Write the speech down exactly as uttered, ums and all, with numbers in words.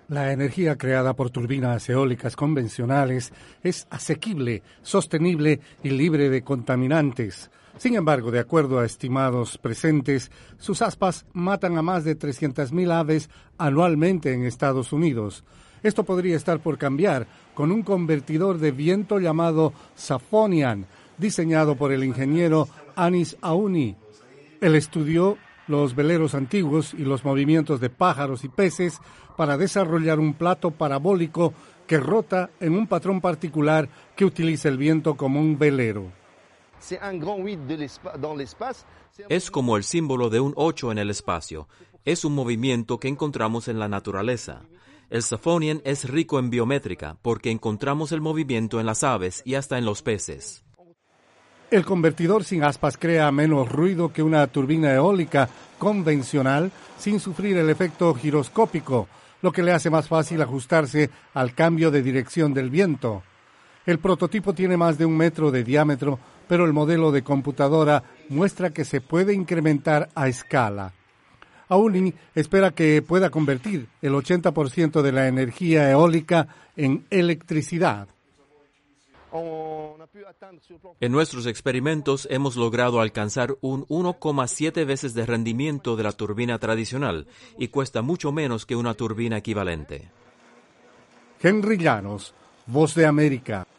La energía creada por turbinas eólicas convencionales es asequible, sostenible y libre de contaminantes. Sin embargo, de acuerdo a estimados presentes, sus aspas matan a más de trescientas mil aves anualmente en Estados Unidos. Esto podría estar por cambiar con un convertidor de viento llamado Safonian, diseñado por el ingeniero Anis Aouni. Él estudió los veleros antiguos y los movimientos de pájaros y peces para desarrollar un plato parabólico que rota en un patrón particular que utiliza el viento como un velero. Es como el símbolo de un ocho en el espacio. Es un movimiento que encontramos en la naturaleza. El Safonian es rico en biométrica porque encontramos el movimiento en las aves y hasta en los peces. El convertidor sin aspas crea menos ruido que una turbina eólica convencional sin sufrir el efecto giroscópico, lo que le hace más fácil ajustarse al cambio de dirección del viento. El prototipo tiene más de un metro de diámetro, pero el modelo de computadora muestra que se puede incrementar a escala. Aouni espera que pueda convertir el ochenta por ciento de la energía eólica en electricidad. En nuestros experimentos hemos logrado alcanzar un uno coma siete veces de rendimiento de la turbina tradicional y cuesta mucho menos que una turbina equivalente. Henry Llanos, Voz de América.